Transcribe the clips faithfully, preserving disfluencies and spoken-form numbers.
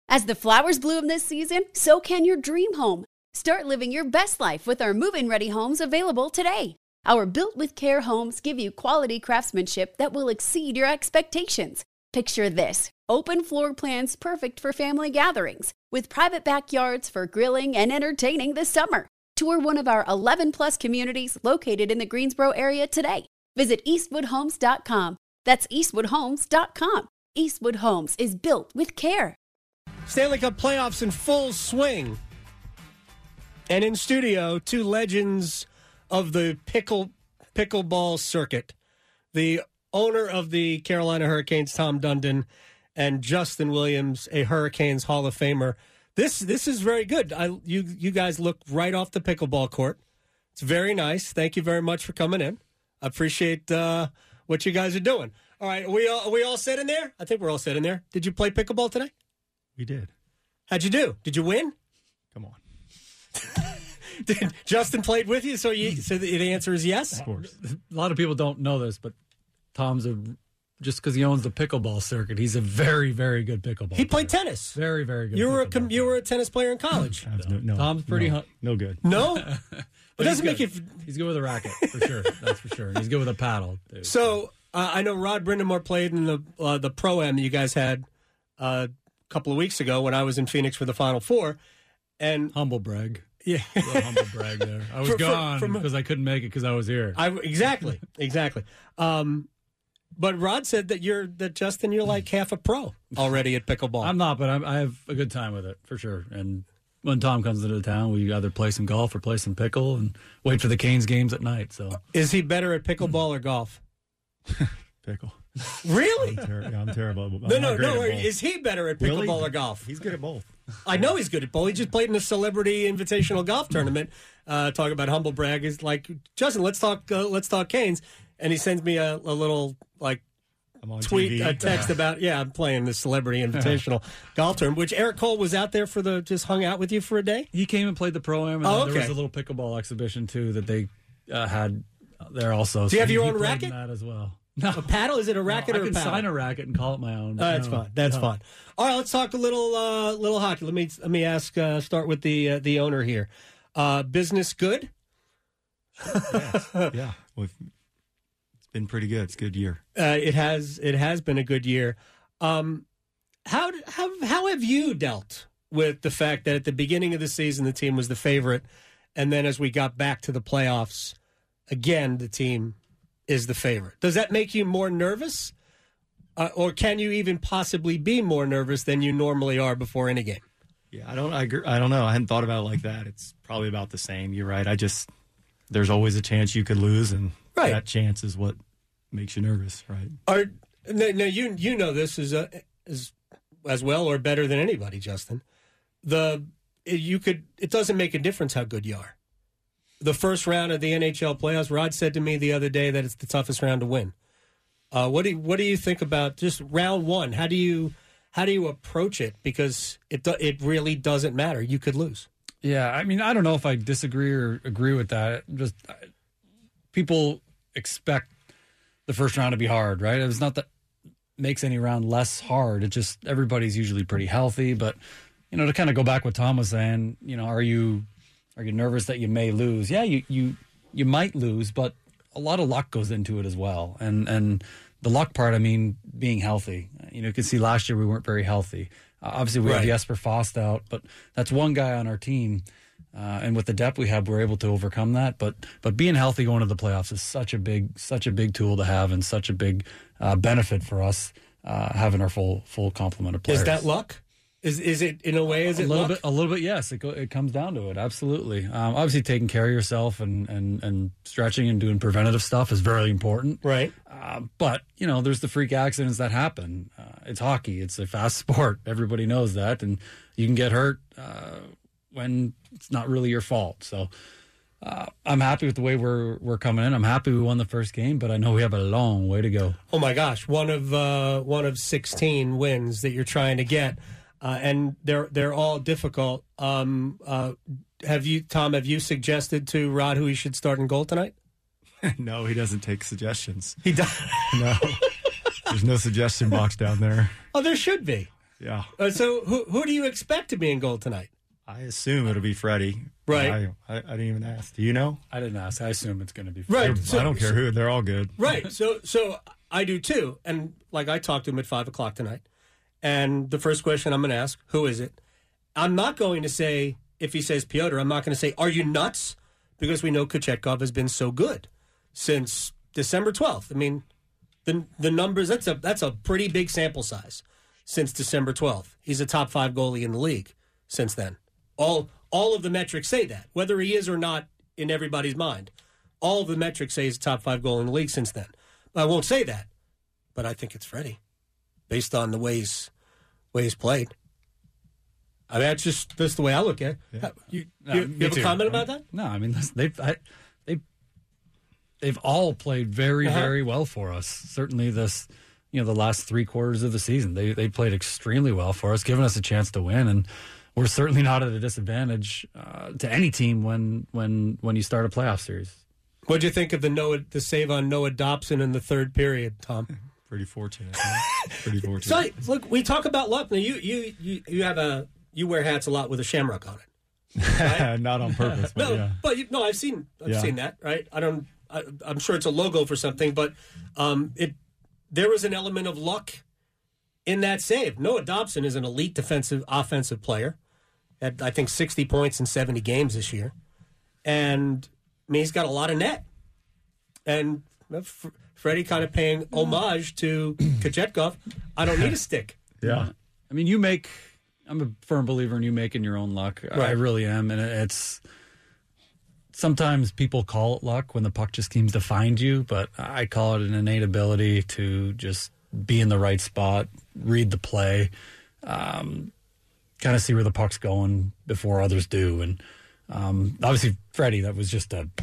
As the flowers bloom this season, so can your dream home. Start living your best life with our move-in ready homes available today. Our Built with Care homes give you quality craftsmanship that will exceed your expectations. Picture this: open floor plans perfect for family gatherings, with private backyards for grilling and entertaining this summer. Tour one of our eleven plus communities located in the Greensboro area today. Visit eastwood homes dot com. That's eastwood homes dot com. Eastwood Homes is built with care. Stanley Cup playoffs in full swing. And in studio, two legends of the pickle pickleball circuit. The owner of the Carolina Hurricanes, Tom Dundon, and Justin Williams, a Hurricanes Hall of Famer. This this is very good. I, you you guys look right off the pickleball court. It's very nice. Thank you very much for coming in. I appreciate uh, what you guys are doing. All right, are we all, are we all set in there? I think we're all set in there. Did you play pickleball today? We did. How'd you do? Did you win? Come on. Did Justin played with you, so you so the, the answer is yes? Of course. A lot of people don't know this, but Tom's a just because he owns the pickleball circuit, he's a very, very good pickleball He played player. tennis. Very, very good. You were a pickleball com- you were a tennis player in college. No, no, Tom's pretty no, hu- no good. No? It But doesn't he's make good. it... He's good with a racket, for sure. That's for sure. And he's good with a paddle, too. So, uh, I know Rod Brindamore played in the uh, the Pro-Am you guys had uh, a couple of weeks ago when I was in Phoenix for the Final Four. And humble brag. Yeah. A little humble brag there. I was For- for- gone from- because I couldn't make it because I was here. I exactly, exactly. Um, but Rod said that you're that Justin, you're like half a pro already at pickleball. I'm not, but I'm, I have a good time with it, for sure. And when Tom comes into town, we either play some golf or play some pickle and wait for the Canes games at night. So, Is he better at pickleball or golf? Pickle. Really? I'm, ter- yeah, I'm terrible. I'm No, not no, great no. at both. Is he better at pickleball Really? or golf? He's good at both. I know he's good at both. He just played in a celebrity invitational golf tournament. Uh, talk about humble brag is like Justin. Let's talk. Uh, let's talk Canes. And he sends me a, a little like I'm on tweet, T V. a text about yeah, I'm playing this celebrity invitational golf tournament. Which Eric Cole was out there for the just hung out with you for a day. he came and played the Pro-Am, and Oh, then there okay. was a little pickleball exhibition, too, that they uh, had there also. Do you have So your he own played racket? in that as well. No. A paddle? Is it a racket No, or I a can paddle? sign a racket and call it my own. Uh, that's No, fine. That's no. fine. All right, let's talk a little uh, little hockey. Let me let me ask. Uh, start with the uh, the owner here. Uh, business good? Yes. Yeah. Well, it's been pretty good. It's a good year. Uh, it has it has been a good year. Um, how how how have you dealt with the fact that at the beginning of the season the team was the favorite, and then as we got back to the playoffs, again the team is the favorite? Does that make you more nervous, uh, or can you even possibly be more nervous than you normally are before any game? Yeah, I don't. I, agree- I don't know. I hadn't thought about it like that. It's probably about the same. You're right. I just there's always a chance you could lose, and Right. that chance is what makes you nervous, right? Are no, no you you know this as a, as as well or better than anybody, Justin. The you could it doesn't make a difference how good you are. The first round of the N H L playoffs, Rod said to me the other day that it's the toughest round to win. Uh, what do you, what do you think about just round one? How do you how do you approach it? Because it do, it really doesn't matter. You could lose. Yeah, I mean, I don't know if I disagree or agree with that. Just I, people expect the first round to be hard, right? It's not that makes any round less hard. It just everybody's usually pretty healthy. But you know, to kind of go back what Tom was saying, you know, are you are you nervous that you may lose? Yeah, you you you might lose, but a lot of luck goes into it as well. And and the luck part, I mean, being healthy. You know, you can see last year we weren't very healthy. Uh, obviously, we Right. have Jesper Fast out, but that's one guy on our team. Uh, and with the depth we have, we're able to overcome that. But but being healthy going to the playoffs is such a big such a big tool to have, and such a big uh, benefit for us uh, having our full full complement of players. Is that luck? Is is it in a way? Is a it little luck? bit? A little bit, yes. It go, it comes down to it. Absolutely. Um, obviously, taking care of yourself and, and, and stretching and doing preventative stuff is very important. Right. Uh, but you know, there's the freak accidents that happen. Uh, it's hockey. It's a fast sport. Everybody knows that, and you can get hurt uh, when it's not really your fault. So. Uh, I'm happy with the way we're we're coming in. I'm happy we won the first game, but I know we have a long way to go. Oh my gosh, one of uh, one of sixteen wins that you're trying to get, uh, and they're they're all difficult. Um, uh, have you, Tom? Have you suggested to Rod who he should start in goal tonight? No, he doesn't take suggestions. He does. No, there's no suggestion box down there. Oh, there should be. Yeah. Uh, so who who do you expect to be in goal tonight? I assume it'll be Freddie. Right. I, I, I didn't even ask. Do you know? I didn't ask. I assume it's going to be Right. So, I don't care who. They're all good. Right. So so I do too. And like I talked to him at five o'clock tonight. And the first question I'm going to ask, who is it? I'm not going to say, if he says Piotr, I'm not going to say, are you nuts? Because we know Kochetkov has been so good since December twelfth. I mean, the the numbers, that's a that's a pretty big sample size since December twelfth. He's a top five goalie in the league since then. All all of the metrics say that, whether he is or not in everybody's mind. All of the metrics say he's a top five goalie in the league since then. I won't say that, but I think it's Freddie, based on the way he's, way he's played. I mean, that's just that's the way I look at it. Yeah. You, No, you, me you have too. a comment about that? No, I mean they've I, they they've all played very Uh-huh. very well for us. Certainly this, you know, the last three quarters of the season, they they played extremely well for us, giving us a chance to win, and we're certainly not at a disadvantage uh, to any team when when when you start a playoff series. What'd you think of the Noah, the save on Noah Dobson in the third period, Tom? Pretty fortunate. Huh? Pretty fortunate. So, look, we talk about luck. Now, you you you you have a you wear hats a lot with a shamrock on it. Right? Not on purpose, but No, yeah. but you, no, I've seen I've Yeah. seen that. Right? I don't. I, I'm sure it's a logo for something, but um, it there was an element of luck in that save. Noah Dobson is an elite defensive offensive player. Had I think sixty points in seventy games this year, and I mean he's got a lot of net. And F- Freddie kind of paying homage to Kochetkov. I don't need a stick. Yeah. I mean, you make. I'm a firm believer in you making your own luck. I Right. really am, and it's. Sometimes people call it luck when the puck just seems to find you, but I call it an innate ability to just be in the right spot, read the play, um, kind of see where the puck's going before others do. And um, obviously, Freddie, that was just a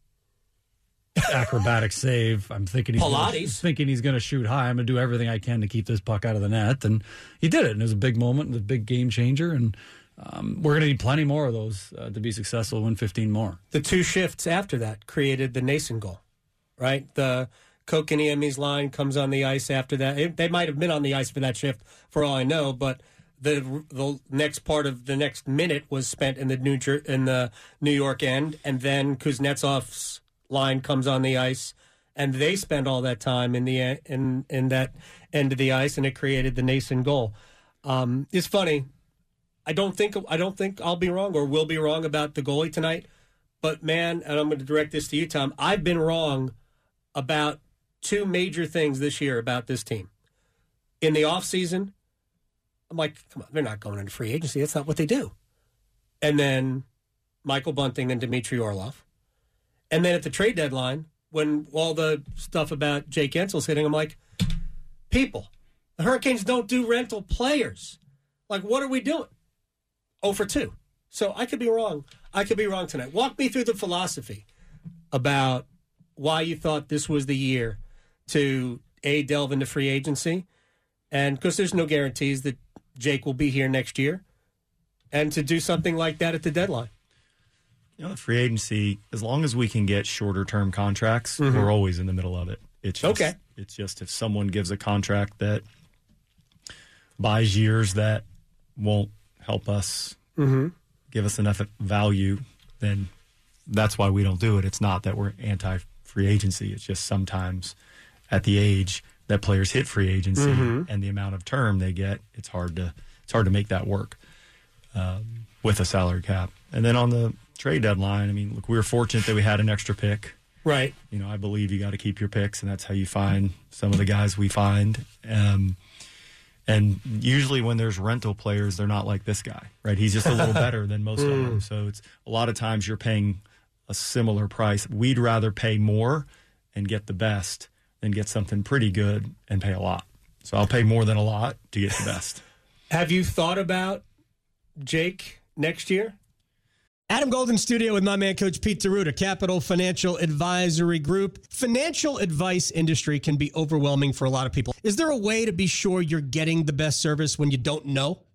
acrobatic save. I'm thinking he's gonna, Pilates. thinking he's going to shoot high. I'm going to do everything I can to keep this puck out of the net, and he did it. And it was a big moment, it was a big game changer, and um, we're going to need plenty more of those uh, to be successful. Win fifteen more. The two shifts after that created the Nason goal, right? The Kokaniemi's line comes on the ice after that. It, they might have been on the ice for that shift, for all I know, but the the next part of the next minute was spent in the New Jer- in the New York end, and then Kuznetsov's line comes on the ice, and they spend all that time in the in in that end of the ice, and it created the Nason goal. Um, it's funny. I don't think I don't think I'll be wrong or will be wrong about the goalie tonight, but man, and I'm going to direct this to you, Tom. I've been wrong about two major things this year about this team. In the offseason, I'm like, come on, they're not going into free agency. That's not what they do. And then Michael Bunting and Dmitry Orlov. And then at the trade deadline, when all the stuff about Jake Ensel's hitting, I'm like, people, the Hurricanes don't do rental players. Like, what are we doing? Oh for two. So I could be wrong. I could be wrong tonight. Walk me through the philosophy about why you thought this was the year to, A, delve into free agency, and because there's no guarantees that Jake will be here next year, and to do something like that at the deadline. You know, the free agency, as long as we can get shorter term contracts, Mhm. we're always in the middle of it. It's just, Okay. It's just if someone gives a contract that buys years that won't help us Mm-hmm. give us enough value, then that's why we don't do it. It's not that we're anti-free agency. It's just sometimes at the age that players hit free agency Mhm. and the amount of term they get, it's hard to it's hard to make that work um, with a salary cap. And then on the trade deadline, I mean, look, we were fortunate that we had an extra pick. Right. You know, I believe you got to keep your picks, and that's how you find some of the guys we find. Um, and usually when there's rental players, they're not like this guy, right? He's just a little better than most of them. So it's a lot of times you're paying a similar price. We'd rather pay more and get the best than get something pretty good and pay a lot. So I'll pay more than a lot to get the best. Have you thought about Jake next year? Adam Golden Studio with my man, Coach Pete DeRuta, Capital Financial Advisory Group. Financial advice industry can be overwhelming for a lot of people. Is there a way to be sure you're getting the best service when you don't know?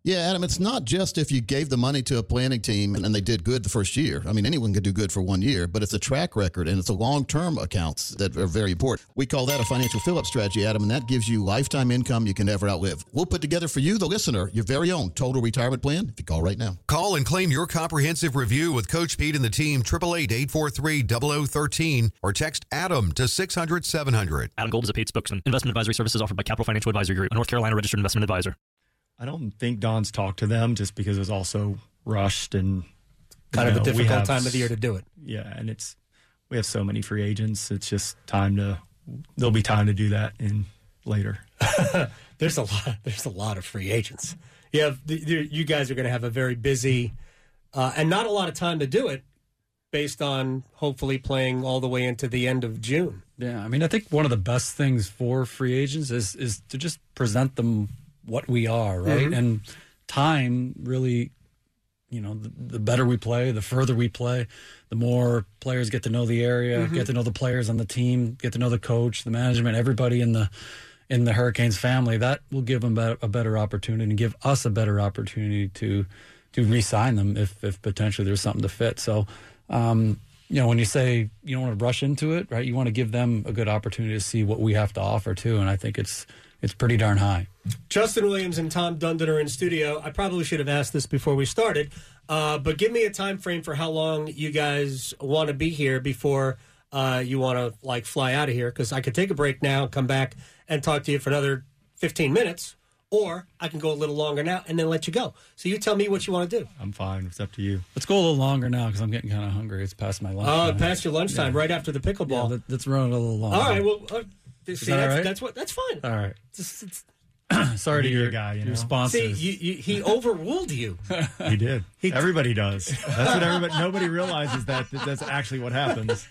Yeah, Adam, it's not just if you gave the money to a planning team and, and they did good the first year. I mean, anyone can do good for one year, but it's a track record and it's a long-term accounts that are very important. We call that a financial fill-up strategy, Adam, and that gives you lifetime income you can never outlive. We'll put together for you, the listener, your very own total retirement plan if you call right now. Call and claim your comprehensive review with Coach Pete and the team, eight eight eight, eight four three, zero zero one three, or text ADAM to six hundred, seven hundred. Adam Gold is a paid spokesman. Investment advisory services offered by Capital Financial Advisory Group, a North Carolina registered investment advisor. I don't think Don's talked to them just because it was also rushed and kind know, of a difficult have, time of the year to do it. Yeah, and it's we have so many free agents. It's just time to there'll be time to do that in later. there's a lot. There's a lot of free agents. You have you guys are going to have a very busy uh, and not a lot of time to do it, based on hopefully playing all the way into the end of June. Yeah, I mean, I think one of the best things for free agents is is to just present them what we are, right? Mm-hmm. And time really, you know, the, the better we play, the further we play, the more players get to know the area, mm-hmm. get to know the players on the team, get to know the coach, the management, everybody in the in the Hurricanes family. That will give them a better opportunity and give us a better opportunity to to re-sign them if if potentially there's something to fit. So, um, you know, when you say you don't want to rush into it, right? You want to give them a good opportunity to see what we have to offer too, and I think it's it's pretty darn high. Justin Williams and Tom Dundon are in studio. I probably should have asked this before we started, uh, but give me a time frame for how long you guys want to be here before uh, you want to like fly out of here, because I could take a break now, come back and talk to you for another fifteen minutes, or I can go a little longer now and then let you go. So you tell me what you want to do. I'm fine. It's up to you. Let's go a little longer now because I'm getting kind of hungry. It's past my lunchtime. Oh, past your lunchtime, yeah. Right after the pickleball. Yeah, let, let's run it a little longer. All right. Well, uh, see, that that's, right? that's what. That's fine. All right. It's, it's, Sorry to your guy. You know? Your sponsors. See, you, you, he overruled you. He did. He everybody does. That's what everybody. Nobody realizes that, that that's actually what happens.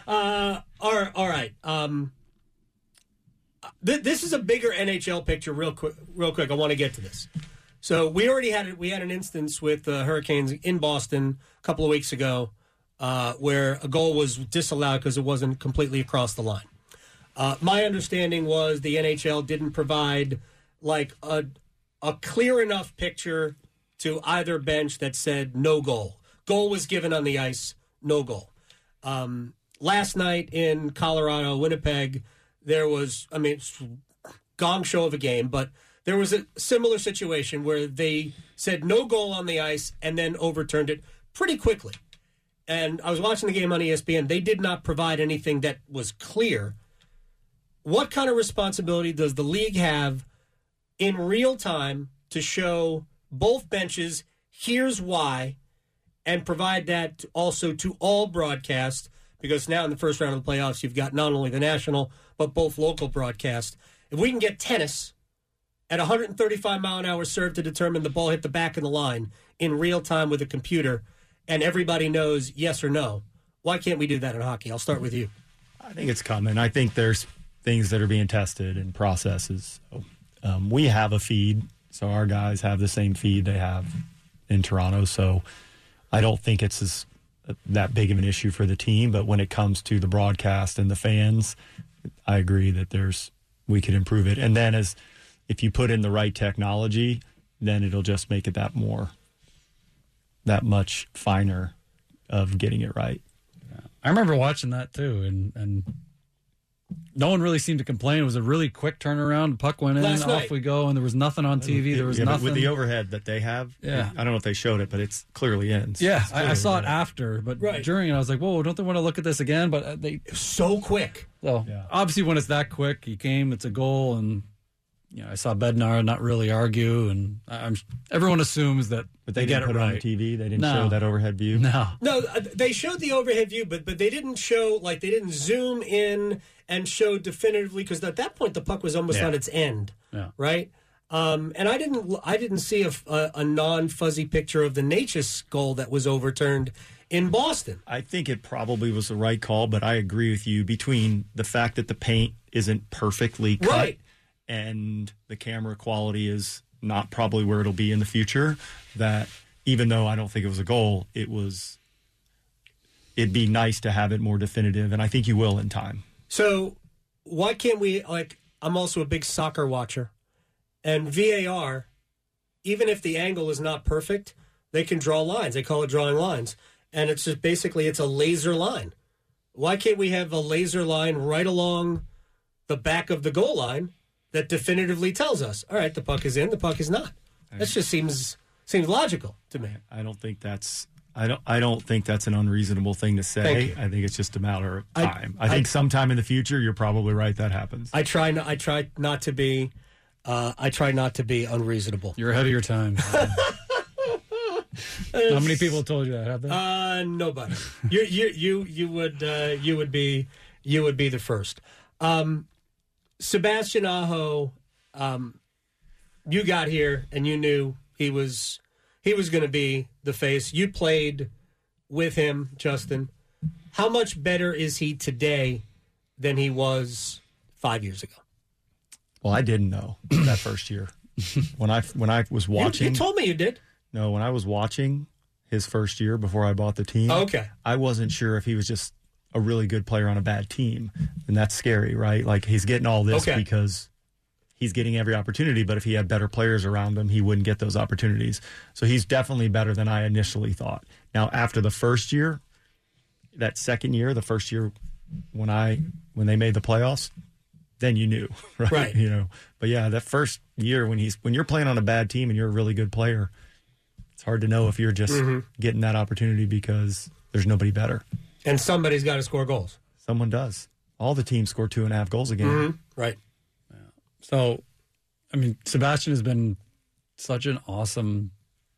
Uh, all right. All right. Um, th- this is a bigger N H L picture. Real quick. Real quick. I want to get to this. So we already had it. We had an instance with the Hurricanes in Boston a couple of weeks ago, uh, where a goal was disallowed because it wasn't completely across the line. Uh, my understanding was the N H L didn't provide like a a clear enough picture to either bench that said no goal. Goal was given on the ice, no goal. Um, last night in Colorado, Winnipeg, there was, I mean, gong show of a game, but there was a similar situation where they said no goal on the ice and then overturned it pretty quickly. And I was watching the game on E S P N. They did not provide anything that was clear. What kind of responsibility does the league have in real time to show both benches, here's why, and provide that also to all broadcasts? Because now in the first round of the playoffs, you've got not only the national, but both local broadcasts. If we can get tennis at one thirty-five mile an hour serve to determine the ball hit the back of the line in real time with a computer, and everybody knows yes or no, why can't we do that in hockey? I'll start with you. I think it's coming. I think there's things that are being tested and processes. So, um, we have a feed, so our guys have the same feed they have in Toronto. So I don't think it's as, uh, that big of an issue for the team. But when it comes to the broadcast and the fans, I agree that there's we could improve it. And then as if you put in the right technology, then it'll just make it that more, that much finer of getting it right. Yeah. I remember watching that too, and and. No one really seemed to complain. It was a really quick turnaround. Puck went in, Last off night. we go, and there was nothing on T V. There was yeah, nothing. With the overhead that they have, yeah. I don't know if they showed it, but it's clearly in. So yeah, clearly I, I saw it in. after, but right. during, I was like, whoa, don't they want to look at this again? But they so quick. So yeah. obviously, when it's that quick, you came, it's a goal, and you know, I saw Bednar not really argue, and I'm everyone assumes that but they, they didn't get put it it right. on the T V. They didn't No. show that overhead view. No, no, they showed the overhead view, but but they didn't show like they didn't zoom in and show definitively, because at that point the puck was almost yeah. on its end, yeah. right? Um, and I didn't I didn't see a, a, a non fuzzy picture of the Natchez goal that was overturned in Boston. I think it probably was the right call, but I agree with you between the fact that the paint isn't perfectly cut. Right. And the camera quality is not probably where it'll be in the future, that even though I don't think it was a goal, it was, it'd be nice to have it more definitive, and I think you will in time. So why can't we, like, I'm also a big soccer watcher, and V A R even if the angle is not perfect, they can draw lines. They call it drawing lines. And it's just basically it's a laser line. Why can't we have a laser line right along the back of the goal line that definitively tells us, all right, the puck is in, the puck is not? That just seems seems logical to me. I don't think that's I don't I don't think that's an unreasonable thing to say. I think it's just a matter of time. I, I think I, sometime in the future you're probably right that happens. I try I try not to be uh, I try not to be unreasonable. You're ahead of your time. How many people told you that? Have they? Uh, nobody. you you you you would uh, you would be you would be the first. Um, Sebastian Aho, um, you got here and you knew he was he was going to be the face. You played with him, Justin. How much better is he today than he was five years ago? Well, I didn't know that first year when I when I was watching. You, you told me you did. No, when I was watching his first year before I bought the team, okay, I wasn't sure if he was just a really good player on a bad team, and that's scary, right? Like he's getting all this okay. because he's getting every opportunity, but if he had better players around him, he wouldn't get those opportunities. So he's definitely better than I initially thought. Now, after the first year, that second year, the first year when I when they made the playoffs, then you knew, right? Right. You know, but yeah, that first year when he's when you're playing on a bad team and you're a really good player, it's hard to know if you're just mm-hmm. getting that opportunity because there's nobody better. And somebody's got to score goals. Someone does. All the teams score two and a half goals a game. Mm-hmm. Right. Yeah. So, I mean, Sebastian has been such an awesome.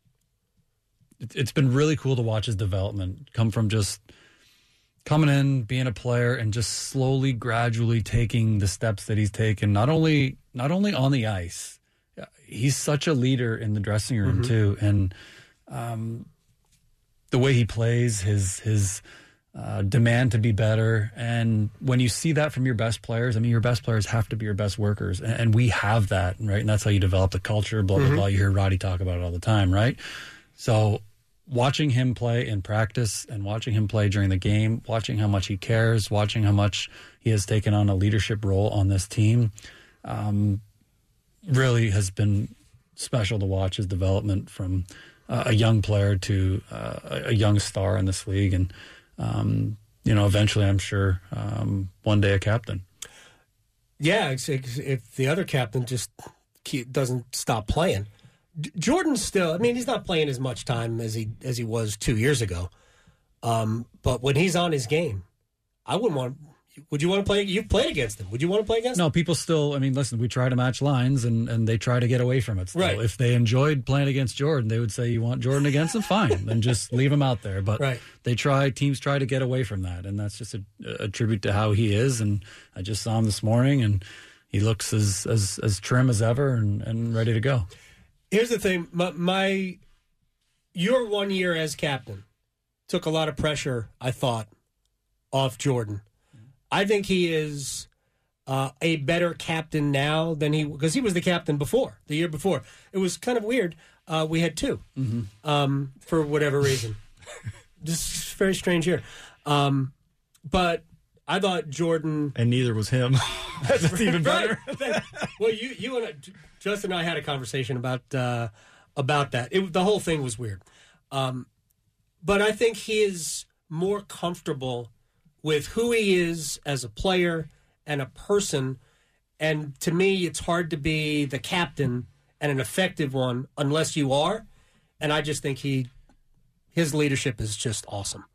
It, it's been really cool to watch his development come from just coming in, being a player, and just slowly, gradually taking the steps that he's taken. Not only, not only on the ice. He's such a leader in the dressing room mm-hmm. too, and um, the way he plays, his his uh, demand to be better, and when you see that from your best players, I mean, your best players have to be your best workers, and, and we have that, right? And that's how you develop the culture. Blah blah mm-hmm. blah. You hear Roddy talk about it all the time, right? So, watching him play in practice and watching him play during the game, watching how much he cares, watching how much he has taken on a leadership role on this team. Um, really has been special to watch his development from uh, a young player to uh, a young star in this league. And, um, you know, eventually I'm sure um, one day a captain. Yeah, if the other captain just doesn't stop playing. Jordan's still, I mean, he's not playing as much time as he as he was two years ago. Um, but when he's on his game, I wouldn't want Would you want to play? You've played against them. Would you want to play against them? No, people still, I mean, listen, we try to match lines, and, and they try to get away from it still. Right. If they enjoyed playing against Jordan, they would say, you want Jordan against them? Fine. Then just leave him out there. But right. they try, teams try to get away from that, and that's just a, a tribute to how he is. And I just saw him this morning, and he looks as as, as trim as ever and, and ready to go. Here's the thing. My, my your one year as captain took a lot of pressure, I thought, off Jordan. I think he is uh, a better captain now than he, because he was the captain before, the year before. It was kind of weird. Uh, we had two mm-hmm. um, for whatever reason. Just very strange year. Um, but I thought Jordan... And neither was him. That's even better. Right. Well, you, you and I, Justin and I had a conversation about uh, about that. It, the whole thing was weird. Um, but I think he is more comfortable with who he is as a player and a person. And to me, it's hard to be the captain and an effective one unless you are. And I just think he, his leadership is just awesome.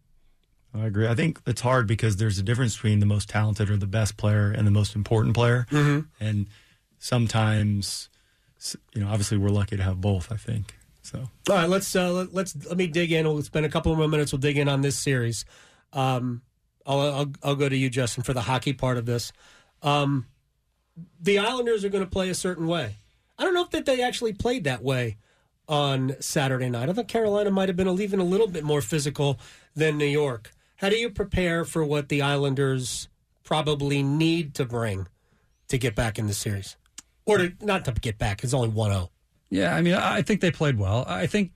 I agree. I think it's hard because there's a difference between the most talented or the best player and the most important player. Mm-hmm. And sometimes, you know, obviously we're lucky to have both, I think. So, all right, let's, uh, let, let's, let me dig in. We'll spend a couple more minutes. We'll dig in on this series. Um, I'll, I'll, I'll go to you, Justin, for the hockey part of this. Um, the Islanders are going to play a certain way. I don't know if that they actually played that way on Saturday night. I thought Carolina might have been even a little bit more physical than New York. How do you prepare for what the Islanders probably need to bring to get back in the series? Or to, not to get back, it's only one oh. Yeah, I mean, I think they played well. I think,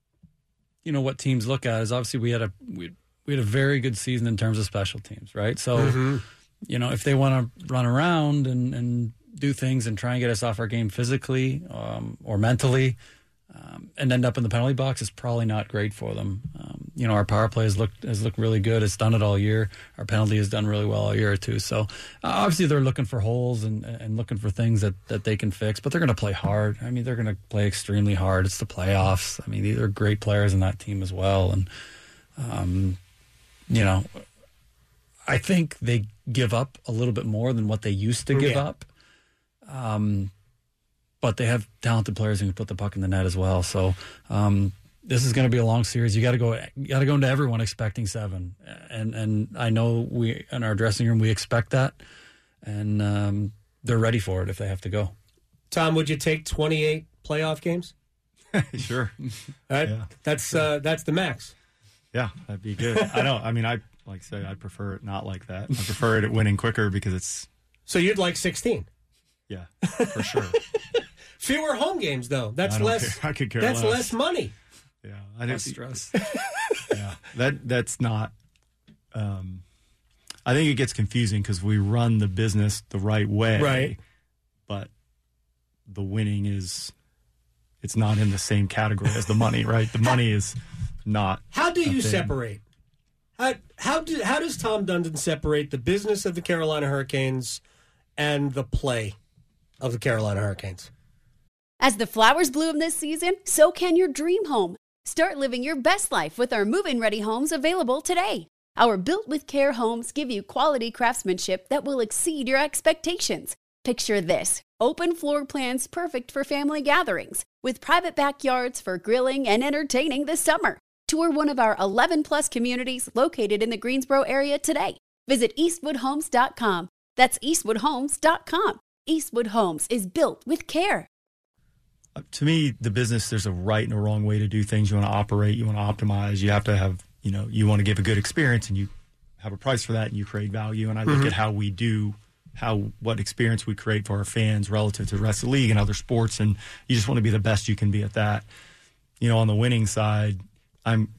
you know, what teams look at is obviously we had a we, we had a very good season in terms of special teams, right? So, mm-hmm. you know, if they want to run around and, and do things and try and get us off our game physically um, or mentally um, and end up in the penalty box is probably not great for them. Um, you know, our power play has looked has looked really good. It's done it all year. Our penalty has done really well all year too. So uh, obviously they're looking for holes and, and looking for things that, that they can fix, but they're going to play hard. I mean, they're going to play extremely hard. It's the playoffs. I mean, these are great players in that team as well. And, um, you know, I think they give up a little bit more than what they used to give yeah. up. Um, but they have talented players who can put the puck in the net as well. So um, this is going to be a long series. You got to go. You got to go into everyone expecting seven, and and I know we in our dressing room we expect that, and um, they're ready for it if they have to go. Tom, would you take twenty-eight playoff games? Sure. Right? Yeah. That's Sure. uh, that's the max. Yeah, that'd be good. I don't. I mean, I like I say I prefer it not like that. I prefer it at winning quicker because it's. So you'd like sixteen? Yeah, for sure. Fewer home games, though. That's I don't less. care. I could care That's less. less money. Yeah, I didn't stress. Yeah, that that's not. Um, I think it gets confusing because we run the business the right way, Right. But the winning is, it's not in the same category as the money, right? The money is not. How do a you thing. separate? How how do how does Tom Dundon separate the business of the Carolina Hurricanes and the play of the Carolina Hurricanes? As the flowers bloom this season, so can your dream home. Start living your best life with our move-in ready homes available today. Our Built with Care homes give you quality craftsmanship that will exceed your expectations. Picture this: open floor plans perfect for family gatherings, with private backyards for grilling and entertaining this summer. Tour one of our eleven plus communities located in the Greensboro area today. Visit eastwood homes dot com. That's eastwood homes dot com. Eastwood Homes is built with care. Uh, to me, the business, there's a right and a wrong way to do things. You want to operate, you want to optimize, you have to have, you know, you want to give a good experience and you have a price for that and you create value. And I look Mhm. at how we do, how, what experience we create for our fans relative to the rest of the league and other sports. And you just want to be the best you can be at that. You know, on the winning side, I'm,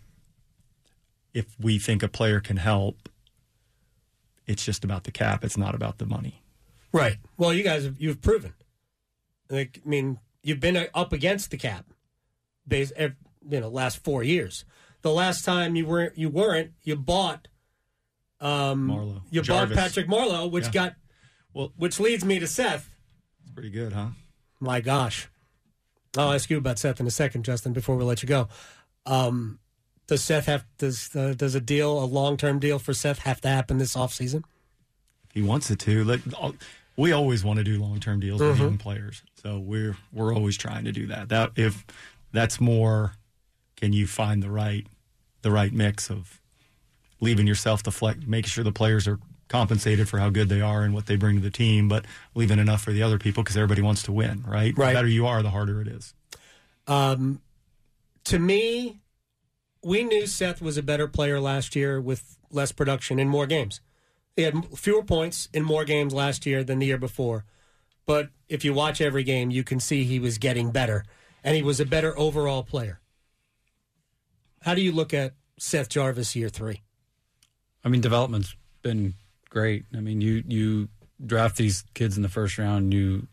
if we think a player can help, it's just about the cap. It's not about the money. Right. Well, you guys have you've proven. Like, I mean, you've been up against the cap, base, ev- you know, last four years. The last time you weren't, you weren't, you bought, um, Marleau. you Jarvis. bought Patrick Marleau, which Yeah. got, Well, which leads me to Seth. it's pretty good, huh? My gosh, I'll ask you about Seth in a second, Justin. Before we let you go, um, does Seth have does uh, does a deal, a long term deal for Seth, have to happen this offseason? He wants it to. Like, we always want to do long-term deals with Mhm. young players, so we're we're always trying to do that. That if that's more, can you find the right the right mix of leaving yourself the flex, making sure the players are compensated for how good they are and what they bring to the team, but leaving enough for the other people because everybody wants to win, right? Right. The better you are, the harder it is. Um, to me, we knew Seth was a better player last year with less production in more games. He had fewer points in more games last year than the year before. But if you watch every game, you can see he was getting better, and he was a better overall player. How do you look at Seth Jarvis year three? I mean, development's been great. I mean, you you draft these kids in the first round, you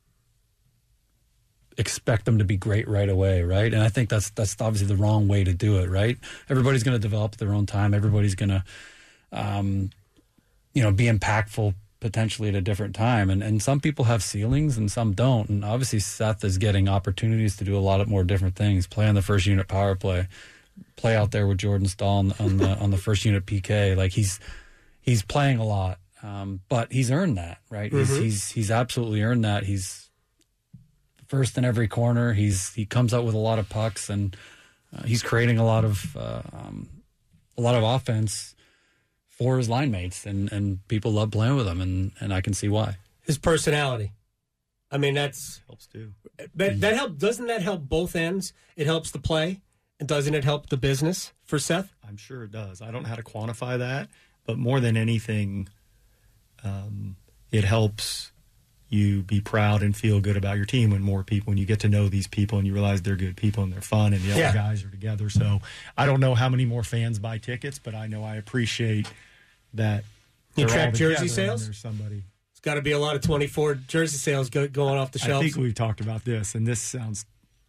expect them to be great right away, right? And I think that's that's obviously the wrong way to do it, right? Everybody's going to develop at their own time. Everybody's going to, um, you know, be impactful potentially at a different time. And and some people have ceilings and some don't. And obviously Seth is getting opportunities to do a lot of more different things. Play on the first unit power play, play out there with Jordan Stahl on, on the on the first unit P K. Like he's he's playing a lot, um, but he's earned that, right? Mm-hmm. He's, he's he's absolutely earned that. He's first in every corner. He's he comes out with a lot of pucks, and uh, he's creating a lot of uh, um, a lot of offense for his line mates, and, and people love playing with him, and, and I can see why. His personality. I mean, that's Helps too. that, that help. Doesn't that help both ends? It helps the play, and doesn't it help the business for Seth? I'm sure it does. I don't know how to quantify that, but more than anything, um, it helps you be proud and feel good about your team when more people, when you get to know these people and you realize they're good people and they're fun and the other Yeah. guys are together. So I don't know how many more fans buy tickets, but I know I appreciate that. You they're track all jersey together and sales? There's somebody. got to be a lot of twenty-four jersey sales go, going off the shelves. I think we've talked about this, and this sounds.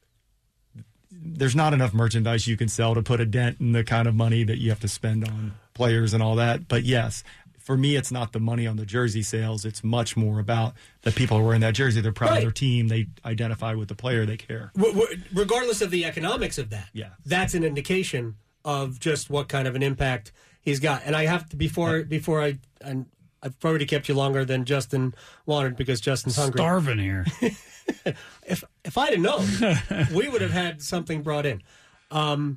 There's not enough merchandise you can sell to put a dent in the kind of money that you have to spend on players and all that. But yes, for me, it's not the money on the jersey sales. It's much more about the people who are wearing that jersey. They're proud Right. of their team. They identify with the player. They care. W- w- regardless of the economics of that, Yeah. that's an indication of just what kind of an impact he's got. And I have to before before I and I've already kept you longer than Justin wanted because Justin's hungry. Starving here. If if I'd have known, we would have had something brought in. Um,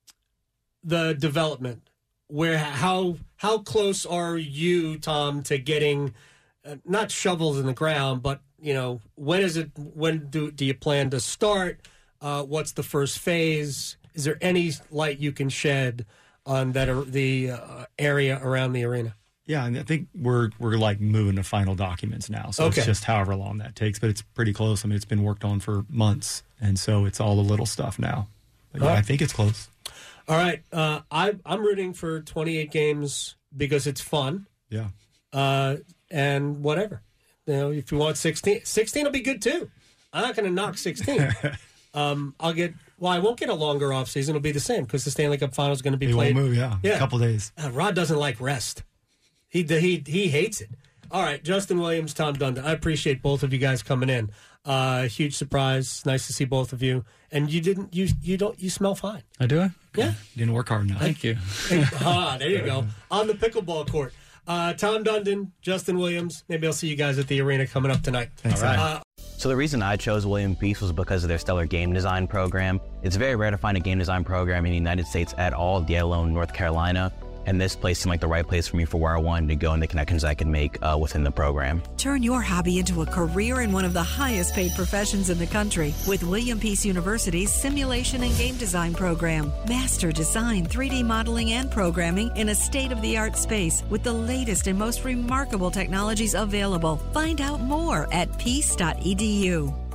the development, where how how close are you, Tom, to getting uh, not shovels in the ground, but you know when is it? When do do you plan to start? Uh, what's the first phase? Is there any light you can shed on that ar- the uh, area around the arena? Yeah, and I think we're we're like moving to final documents now. So Okay. it's just however long that takes, but it's pretty close. I mean, it's been worked on for months, and so it's all the little stuff now. But yeah, All right. I think it's close. All right, uh, I, I'm rooting for twenty-eight games because it's fun. Yeah. Uh, and whatever. You know, if you want sixteen, sixteen will be good too. I'm not going to knock sixteen. um, I'll get, well, I won't get a longer offseason. It'll be the same because the Stanley Cup final is going to be They played. won't move, yeah. Yeah. A couple days. Uh, Rod doesn't like rest. He, he, he hates it. All right, Justin Williams, Tom Dundon. I appreciate both of you guys coming in. Uh, huge surprise. Nice to see both of you. And you didn't, you, you don't, you smell fine. I do it? Yeah. Didn't work hard enough. Thank you. ah, there you go. On the pickleball court. Uh, Tom Dundon, Justin Williams. Maybe I'll see you guys at the arena coming up tonight. Thanks, All right. Adam. Uh, So the reason I chose William Peace was because of their stellar game design program. It's very rare to find a game design program in the United States at all, let alone North Carolina. And this place seemed like the right place for me for where I wanted to go and the connections I could make uh, within the program. Turn your hobby into a career in one of the highest paid professions in the country with William Peace University's Simulation and Game Design program. Master design, three D modeling, and programming in a state-of-the-art space with the latest and most remarkable technologies available. Find out more at peace dot e d u.